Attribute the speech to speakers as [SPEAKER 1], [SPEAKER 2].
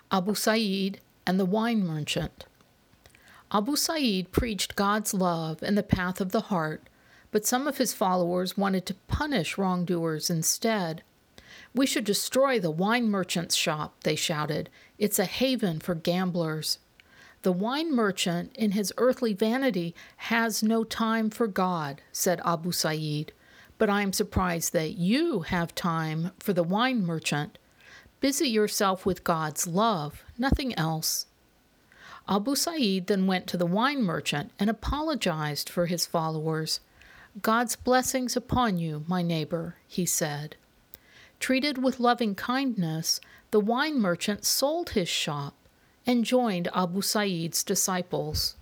[SPEAKER 1] Abu Sa'id and the Wine Merchant. Abu Sa'id preached God's love and the path of the heart, but some of his followers wanted to punish wrongdoers instead. "We should destroy the wine merchant's shop," they shouted. "It's a haven for gamblers." "The wine merchant, in his earthly vanity, has no time for God," said Abu Sa'id. "But I am surprised that you have time for the wine merchant. Busy yourself with God's love, nothing else." Abu Sa'id then went to the wine merchant and apologized for his followers. "God's blessings upon you, my neighbor," he said. Treated with loving kindness, the wine merchant sold his shop and joined Abu Sa'id's disciples.